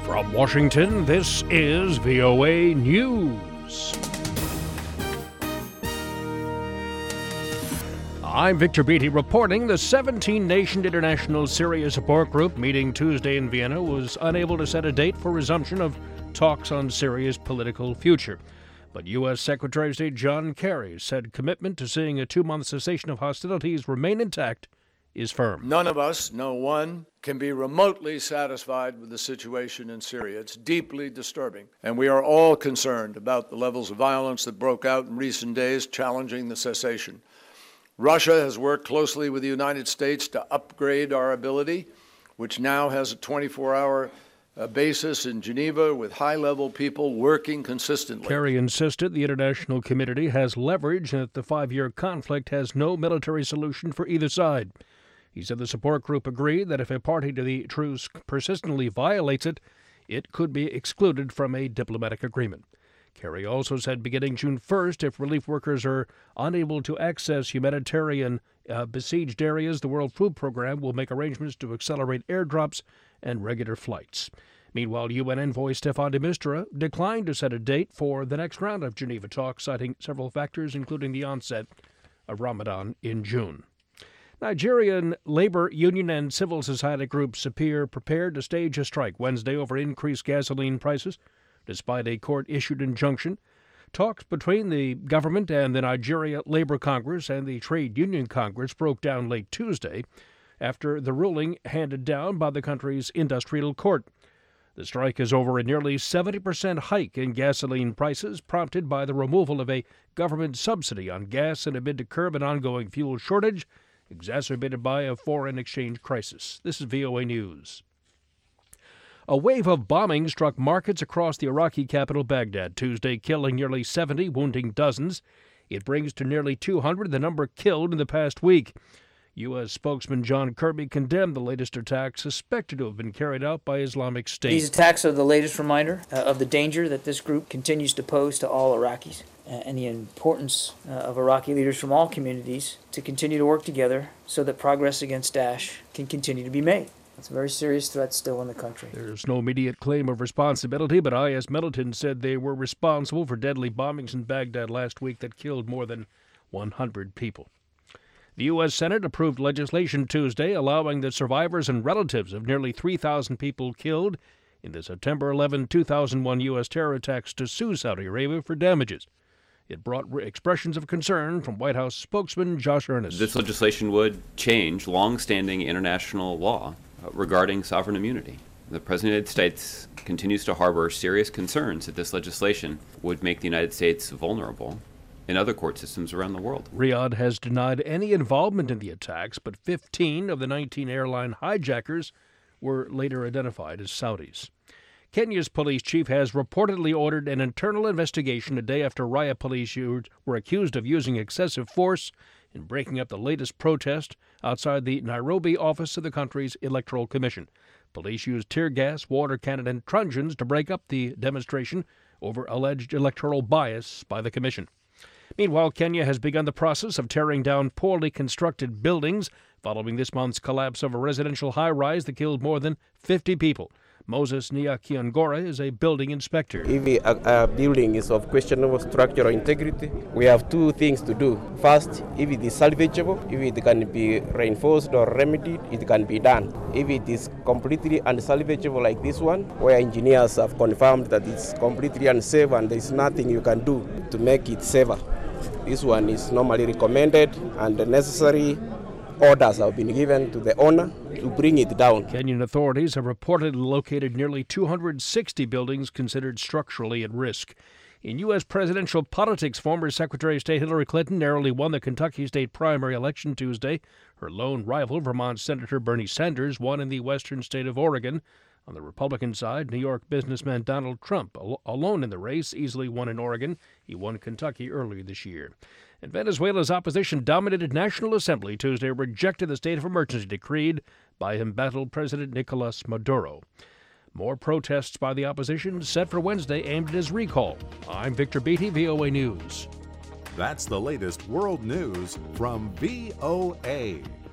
From Washington, this is VOA News. I'm Victor Beatty reporting the 17-nation International Syria Support Group meeting Tuesday in Vienna was unable to set a date for resumption of talks on Syria's political future. But U.S. Secretary of State John Kerry said commitment to seeing a 2-month cessation of hostilities remain intact is firm. None of us, no one, can be remotely satisfied with the situation in Syria. It's deeply disturbing, and we are all concerned about the levels of violence that broke out in recent days, challenging the cessation. Russia has worked closely with the United States to upgrade our ability, which now has a 24-hour basis in Geneva with high-level people working consistently. Kerry insisted the international community has leverage and that the 5-year conflict has no military solution for either side. He said the support group agreed that if a party to the truce persistently violates it, it could be excluded from a diplomatic agreement. Kerry also said beginning June 1st, if relief workers are unable to access humanitarian besieged areas, the World Food Program will make arrangements to accelerate airdrops and regular flights. Meanwhile, UN envoy Staffan de Mistura declined to set a date for the next round of Geneva talks, citing several factors, including the onset of Ramadan in June. Nigerian labor union and civil society groups appear prepared to stage a strike Wednesday over increased gasoline prices, despite a court-issued injunction. Talks between the government and the Nigeria Labor Congress and the Trade Union Congress broke down late Tuesday after the ruling handed down by the country's industrial court. The strike is over a nearly 70% hike in gasoline prices, prompted by the removal of a government subsidy on gas in a bid to curb an ongoing fuel shortage, exacerbated by a foreign exchange crisis. This is VOA News. A wave of bombing struck markets across the Iraqi capital, Baghdad, Tuesday, killing nearly 70, wounding dozens. It brings to nearly 200 the number killed in the past week. U.S. spokesman John Kirby condemned the latest attack, suspected to have been carried out by Islamic State. These attacks are the latest reminder of the danger that this group continues to pose to all Iraqis, and the importance of Iraqi leaders from all communities to continue to work together so that progress against Daesh can continue to be made. It's a very serious threat still in the country. There's no immediate claim of responsibility, but IS militants said they were responsible for deadly bombings in Baghdad last week that killed more than 100 people. The U.S. Senate approved legislation Tuesday allowing the survivors and relatives of nearly 3,000 people killed in the September 11, 2001 U.S. terror attacks to sue Saudi Arabia for damages. It brought expressions of concern from White House spokesman Josh Earnest. This legislation would change long-standing international law regarding sovereign immunity. The President of the United States continues to harbor serious concerns that this legislation would make the United States vulnerable in other court systems around the world. Riyadh has denied any involvement in the attacks, but 15 of the 19 airline hijackers were later identified as Saudis. Kenya's police chief has reportedly ordered an internal investigation a day after riot police were accused of using excessive force in breaking up the latest protest outside the Nairobi office of the country's Electoral Commission. Police used tear gas, water cannon, and truncheons to break up the demonstration over alleged electoral bias by the commission. Meanwhile, Kenya has begun the process of tearing down poorly constructed buildings following this month's collapse of a residential high-rise that killed more than 50 people. Moses Niakiangora is a building inspector. If a building is of questionable structural integrity, we have two things to do. First, if it is salvageable, if it can be reinforced or remedied, it can be done. If it is completely unsalvageable like this one, where engineers have confirmed that it's completely unsafe and there's nothing you can do to make it safer, this one is normally recommended and the necessary orders have been given to the owner to bring it down. Kenyan authorities have reportedly located nearly 260 buildings considered structurally at risk. In U.S. presidential politics, former Secretary of State Hillary Clinton narrowly won the Kentucky state primary election Tuesday. Her lone rival, Vermont Senator Bernie Sanders, won in the western state of Oregon. On the Republican side, New York businessman Donald Trump, alone in the race, easily won in Oregon. He won Kentucky earlier this year. And Venezuela's opposition-dominated National Assembly Tuesday rejected the state of emergency decreed by embattled President Nicolas Maduro. More protests by the opposition set for Wednesday aimed at his recall. I'm Victor Beatty, VOA News. That's the latest world news from VOA.